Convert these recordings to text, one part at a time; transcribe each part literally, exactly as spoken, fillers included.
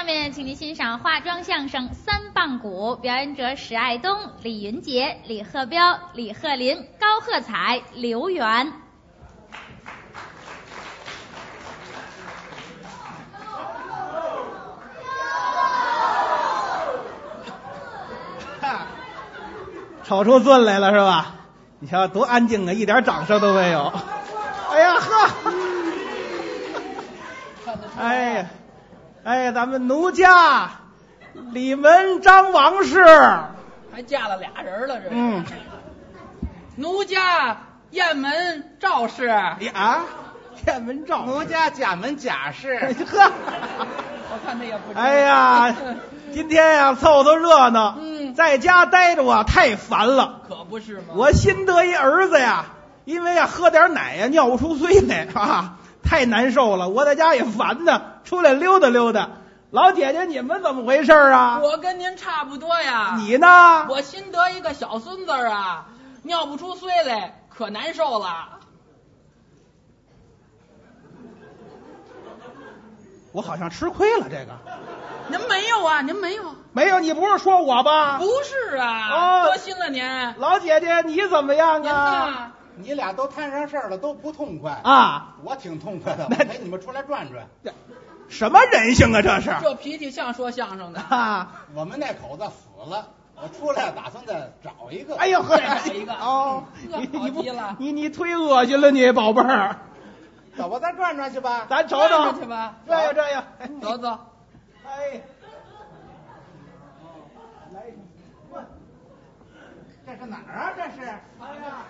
下面请您欣赏化妆相声《三棒鼓》，表演者史爱东、李云杰、李鹤彪、李鹤林、高鹤彩、刘源。 瞅出尊来了是吧？你瞧多安静啊，一点掌声都没有。哎呀呵！哎呀，哎呀，咱们奴家李门张王氏还嫁了俩人了，这嗯， 奴家雁门赵氏你啊，雁门赵奴家家门贾氏。 呵， 我看他也不知道。 哎呀，今天呀凑凑热闹， 嗯， 在家待着啊太烦了， 可不是吗？ 我新得一儿子呀，因为呀喝点奶呀尿不出绥来啊，太难受了，我在家也烦呢，出来溜达溜达。老姐姐，你们怎么回事啊？ 我跟您差不多呀。 你呢？ 我新得一个小孙子啊，尿不出绥来，可难受了。 我好像吃亏了，这个您没有啊？您没有？ 没有，你不是说我吧？ 不是啊， 哦多新了您。 老姐姐，你怎么样您啊？ 呢？ 你俩都摊上事儿了，都不痛快啊！ 我挺痛快的，我那陪你们出来转转。 什么人性啊，这是？ 这脾气像说相声的。 啊！ 我们那口子死了，我出来打算再找一个。 哎呦呵， 再找一个哦， 这你你不好极了你你忒恶心了，你宝贝儿。 走吧，咱转转去吧。 咱瞅转瞅转去吧这样这样， 走走。 哎， 这是哪儿啊？这是。 哎呀，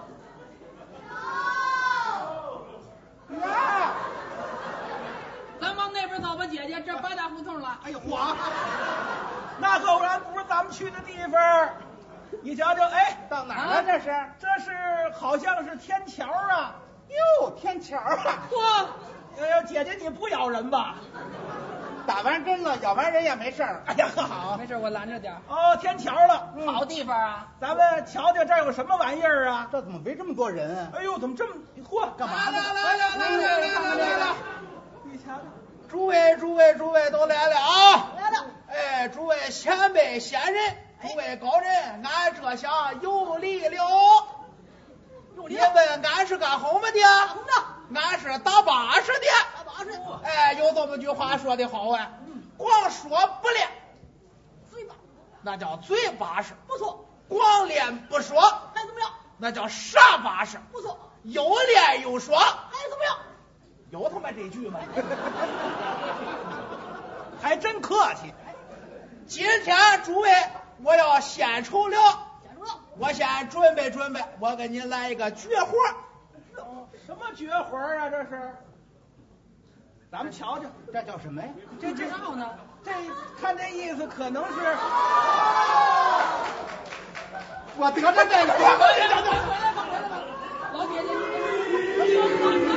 呀！ 咱往那边走吧，姐姐，这八大胡同了。 哎呦我，那偶然不是咱们去的地方。你瞧瞧，哎， 到哪儿了？这是？ 这是好像是天桥啊。 哟，天桥啊！ 嚯，哎呦，姐姐你不咬人吧？ 打完针了，咬完人也没事儿。 哎呀，好没事，我拦着点儿。 哦，天桥了， 嗯好地方啊！ 咱们瞧瞧这儿有什么玩意儿啊？ 这怎么围这么多人啊？ 哎呦，怎么这么嚯？ 干嘛呢？ 来来来来来来来来来！ 你瞧瞧， 诸位诸位诸位都来了啊！来了。哎，诸位前辈先人，诸位高人，俺这下有礼了。你问俺是干红么的？红的。俺是打把式的。打把式。哎，有这么句话说的好啊，光说不练，嘴巴那叫嘴把式，不错。光练不说，还怎么样？那叫傻把式，不错。有练有说，还怎么样？有他妈这句吗？ 还真客气。 今天诸位，我要献丑了，我先准备准备，我给你来一个绝活。 什么绝活啊？这是？咱们瞧瞧， 这叫什么呀？ 这这绕呢？ 这看这意思，可能是我得着这个。 回来吧，回来吧，回来吧，老姐姐，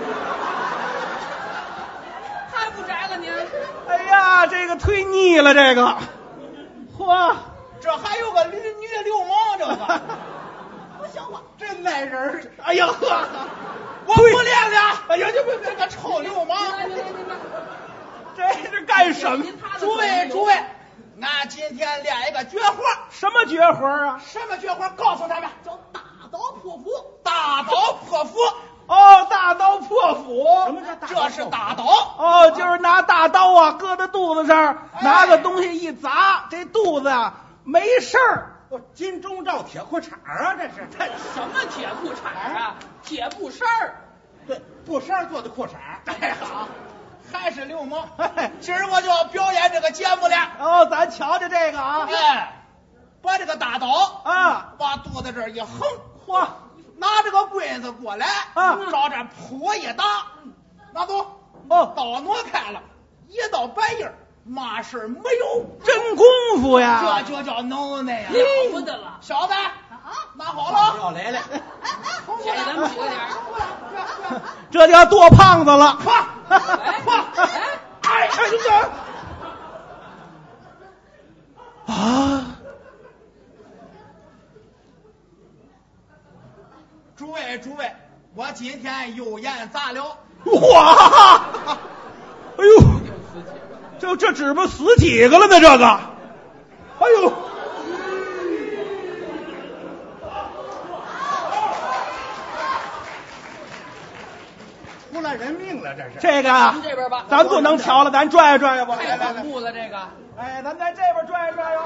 还不摘了您？ 哎呀，这个忒腻了，这个，嚯， 这还有个女女流氓，这个不行吧？真耐人。 哎呀呵， 我不练了。 哎呀，这不这个臭流氓， 这是干什么？ 诸位诸位，俺今天练一个绝活。 什么绝活啊？ 什么绝活？告诉他们，叫大刀破斧。大刀破斧。 哦，大刀破斧。 什么叫大刀？这是大刀。 哦，就是拿大刀啊，搁在肚子上，拿个东西一砸，这肚子啊没事儿。 金钟罩铁裤衩啊，这是。 这什么铁裤衩啊？铁布衫儿。 对，布衫做的裤衩。哎好，还是流氓。今儿我就要表演这个节目了。 哦，咱瞧瞧这个啊。 哎，把这个大刀啊往肚子这儿一横， 嚯， 拿这个棍子过来啊照这扑一打，拿走。 哦， 刀挪开了，一道白印儿，嘛事没有。 真功夫呀！ 这就叫能耐呀！ 了不得了， 小子，拿好了， 要来了， 姐姐咱们几个点儿。 这叫剁胖子了。 快哎快！ 哎哎，哎，兄弟！ 啊！ 诸位诸位，我今天有言咋了？ 哇！哎呦， 这这指不死几个了呢？这个，哎呦！ 出了人命了，这是。 这个咱这边吧， 咱不能瞧了，咱转悠转悠吧。 太恐怖了，这个。 哎，咱在这边转悠转悠。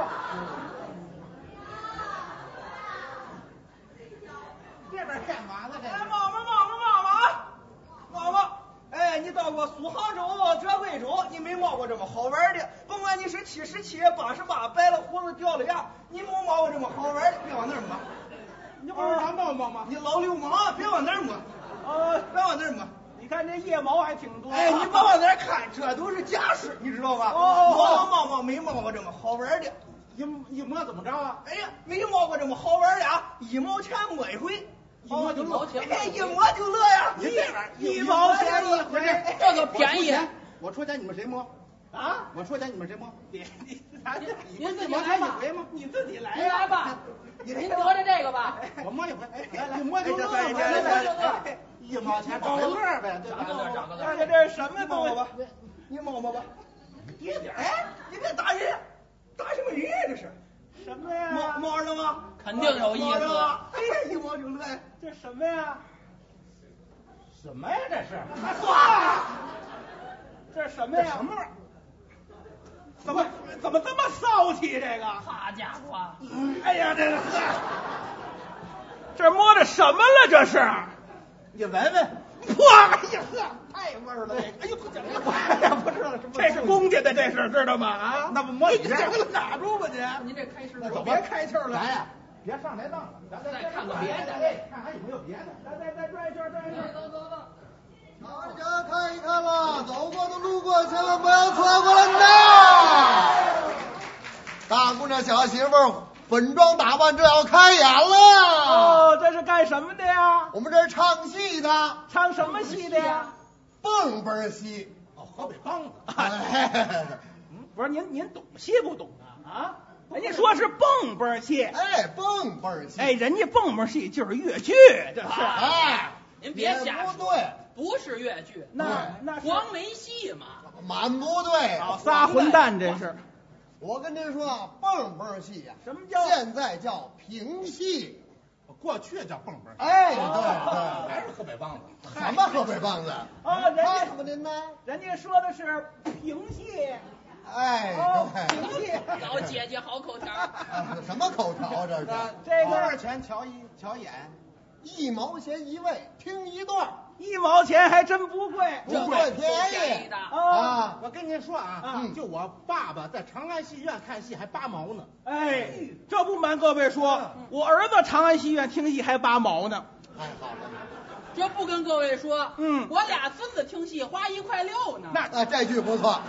这边干嘛呢？这哎，妈妈，妈妈，妈妈，妈妈，哎，你到过苏杭州、这贵州，你没摸过这么好玩的。甭管你是七十七、八十八，白了胡子掉了牙，你没摸过这么好玩的。别往那儿摸， 你不是想摸摸吗？ 你老流氓，别往那儿摸。呃，别往那儿摸。你看这腋毛还挺多。 哎，你别往那儿看，这都是假事，你知道吧？ 哦， 我摸摸没摸过这么好玩的。 一一摸怎么着啊？ 哎呀，没摸过这么好玩的啊！一毛钱摸一回。 一摸就乐， 哎，一摸就乐呀！ 你这边一毛钱一回， 这个便宜。 我出钱，你们谁摸？ 啊？ 我出钱，你们谁摸？ 你你咱这您自己来吧， 你自己来您来吧，您得着这个吧。 我摸一回， 来一摸就乐来来来来， 一毛钱找个乐呗，对吧？ 找个乐，找个乐。 看看这是什么东西吧？ 你摸摸吧，别点，哎，你别打人，打什么人呀？这是什么呀？ 摸摸着吗？ 肯定有意思。 哎呀，一摸就乐。 这什么呀？ 什么呀？这是？ 哇！这是什么呀？ 什么玩意儿？ 怎么怎么这么骚气？这个？ 好家伙！ 哎呀，这个这摸着什么了？这是？ 你闻闻。 哇！哎呀呵， 太味儿了！哎呦， 哎呀，不知道什么，这是公家的，这是知道吗？啊， 那不摸你这个打住吧你！ 您这开市那别开气了， 咱呀，别上来当了，咱再看看别的， 看还有没有别的？ 咱再再转一圈，转一圈， 走走走。 大家看一看了，走过的路过千万不要错过了呢！大姑娘小媳妇儿粉妆打扮，这要开演了。 哦，这是干什么的呀？ 我们这是唱戏的， 唱什么戏的呀？ 蹦蹦戏。 哦，河北梆子。 哎， 不是您您懂戏不懂啊？啊，人家说是蹦蹦戏， 哎，蹦蹦戏。 哎，人家蹦蹦戏就是越剧，这是。 哎， 您别瞎说， 不对， 不是越剧， 那那是黄梅戏嘛。 满不对。 好仨混蛋，这是。 我跟您说啊，蹦蹦戏呀， 什么叫？ 现在叫评戏。 过去叫蹦蹦。 哎，对对， 还是河北梆子。 什么河北梆子？ 哦，人家看什么您呢？ 人家说的是评戏。 哎， 哦， 对。 评戏。 老姐姐好口条。 啊什么口条啊这是？ 这多少个钱瞧一瞧一眼？ 一毛钱一位，听一段。 一毛钱还真不贵。 不贵， 便便宜的。 啊， 我跟您说啊， 嗯就我爸爸在长安戏院看戏还八毛呢。 哎，这不瞒各位说，我儿子长安戏院听戏还八毛呢。 太好了， 这不跟各位说， 嗯我俩孙子听戏花一块六呢。 那啊，这句不错。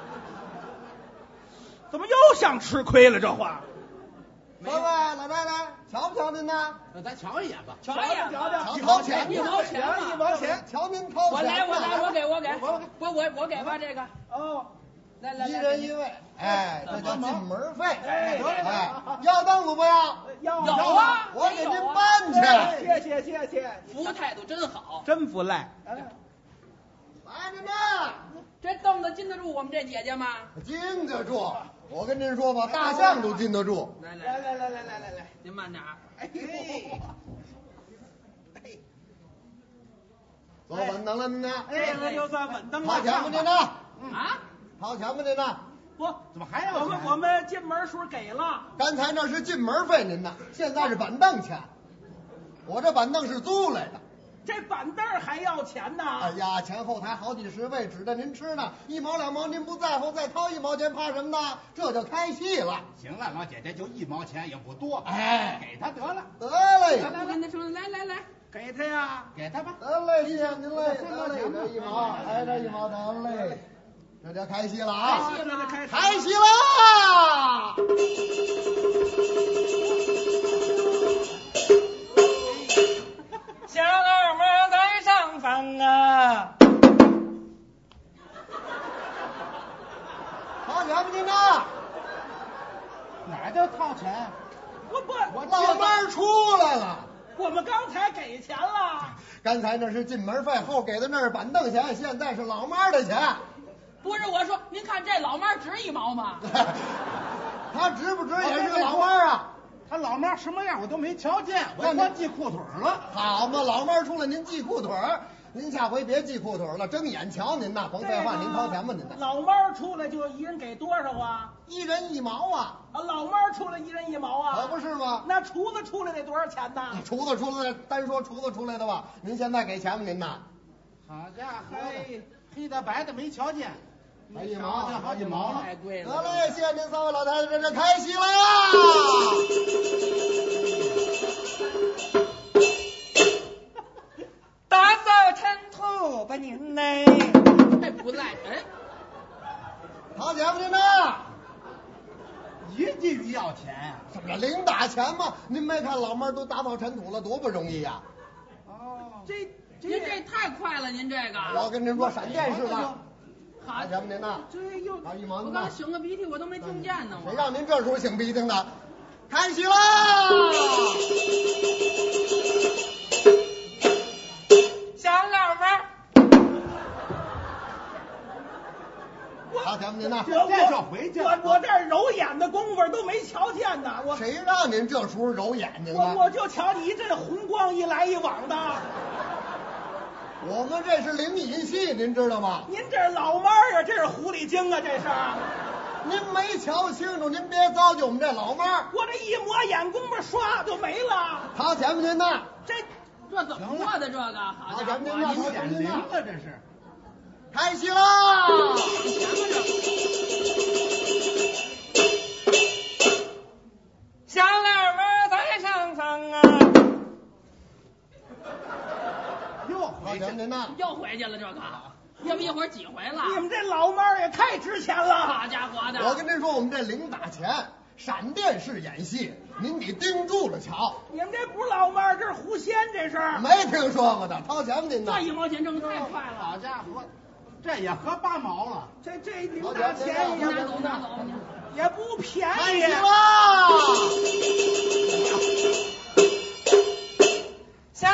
怎么又想吃亏了？这话。 各位老太太，瞧不瞧您呢？ 那咱瞧一眼吧。 瞧一眼吧， 瞧掏钱， 一毛钱嘛， 一毛钱。 瞧您掏钱。 我来，我来，我给我给， 我我我我给吧这个。 哦， 来来来， 一人一位，哎，这叫进门费。 哎哎，要凳子不要？ 要有啊， 我给您有啊搬去。 哎谢谢谢谢， 服务态度真好。 真不赖。 来着呢， 这凳子禁得住我们这姐姐吗？ 禁得住。我跟您说吧，大象都禁得住。 来来来， 来来来来来来， 您慢点儿。 哎坐稳当了您呢？ 哎，那就算稳当掏了。 钱不您呢？ 啊？ 掏钱不您呢？ 不， 怎么还要钱？ 我们我们进门时候给了。 刚才那是进门费您的，现在是板凳钱。我这板凳是租来的。 这板凳还要钱呢？ 哎呀，前后台好几十位，指着您吃呢，一毛两毛您不在乎，再掏一毛钱怕什么呢？这就开戏了。 行了，老姐姐就一毛钱也不多， 哎， 给他得了， 得嘞， 我跟他说，来来来， 给他呀。 给他吧。 得嘞，谢谢您嘞，得嘞，这一毛，哎，这一毛得嘞，这就开戏了啊！ 开戏了，开始开戏啦！ 小二们在上方啊！ 掏钱不您呢？ 哪叫掏钱？ 不不， 我老妹儿出来了。 我们刚才给钱了。 刚才那是进门费，后给的那是板凳钱，现在是老妈的钱。 不是我说， 您看这老妈值一毛吗？ 他值不值也是个老妈儿啊。 他老妈什么样我都没瞧见，我光系裤腿了。 好嘛，老妈儿出来您系裤腿儿，您下回别系裤腿儿了，睁眼瞧您呐，甭废话，您掏钱吧您的。 老妈出来就一人给多少啊？ 一人一毛啊。 啊，老妈出来一人一毛啊？ 可不是吗？ 那厨子出来得多少钱呢？ 厨子出来，单说厨子出来的吧，您现在给钱吧您呐？ 好家伙，黑黑的白的没瞧见。 还一毛， 好几毛了， 太贵了。 得嘞，谢谢您三位老太太，这这开席了呀！ 打扫尘土吧您嘞， 这不赖人。 掏钱吧您呐？ 一句一要钱呀、 什么零打钱嘛？您没看老妹儿都打扫尘土了，多不容易呀、 哦， 这您这太快了，您这个。 我跟您说，闪电似的。 好掏钱吧您呐？ 这又好一毛我您呐？ 刚擤个鼻涕我都没听见呢。 谁我让您这时候擤鼻涕呢？开席啦！ 小老妹儿， 掏钱吧您呐？ 我这就回去。我我这揉眼的功夫都没瞧见呢，我谁让您这时候揉眼睛呢？ 我我就瞧你一阵红光一来一往的。 我们这是灵隐戏，您知道吗？ 您这是老妈儿啊，这是狐狸精啊，这是。 您没瞧清楚，您别糟践我们这老妈儿。 我这一抹眼功夫，唰就没了。 掏钱吧您呐？ 这这怎么做的这个？好家伙， 您呐， 您掏钱您呐？ 了，这是。 开席啦！ 小老妹儿在上方啊， 又掏回去。 钱您呐？ 又回去了这个，要不一会儿几回了？ 你们这老妈儿也太值钱了。 好家伙的！ 我跟您说，我们这零打钱，闪电式演戏，您得盯住了瞧。 你们这不是老妈儿，这是狐仙，这是。 没听说过的，掏钱吧您呐这？一毛钱挣得太快了。 好家伙，这也合八毛了。这这零好打钱钱也拿走不拿走。 也不便开席宜。 啦！ 小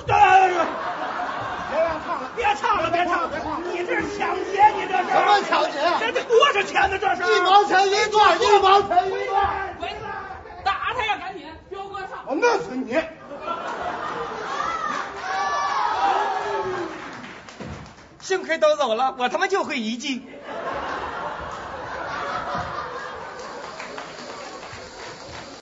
别让唱了，别唱了，别唱了，别唱了！你这是抢劫，你这是什么抢劫啊？ 这这多少钱呢？这是一毛钱一段，一毛钱一段。 回打他呀，赶紧，彪哥上！ 我弄死你！ 幸亏都走了，我他妈就会一句。